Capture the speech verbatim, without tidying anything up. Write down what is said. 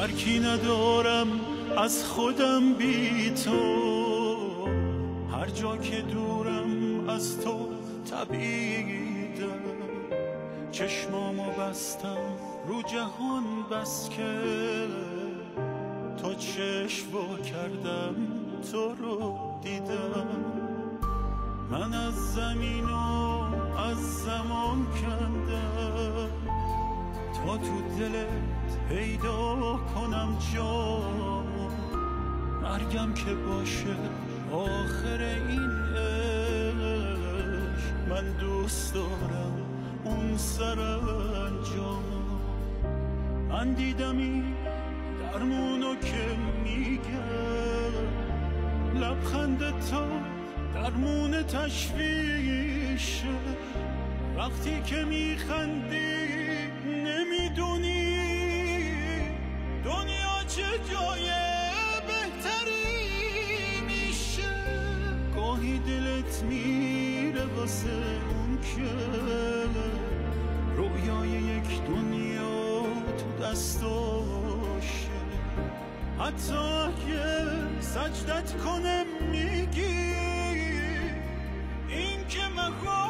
درکی ندارم از خودم بی تو، هر جا که دورم از تو تبعیدم، چشمامو بستم رو جهان بس که تا چشم وا کردم تو رو دیدم. من از زمین و از زمان کندم تا تو دلت پیدا کنم جا، مرگم که باشه آخر این عشق، من دوست دارم اون سرانجام. من دیدم این درمونو که میگه، لبخند تو درمون تشویشه، وقتی که میخندی نمیدونی دنیا چه جای بهتری میشه. گاهی دلت میره واسه اون که رویای یک دنیا تو دستاشه، حتی اگه سجدت کنم میگی این که مخواه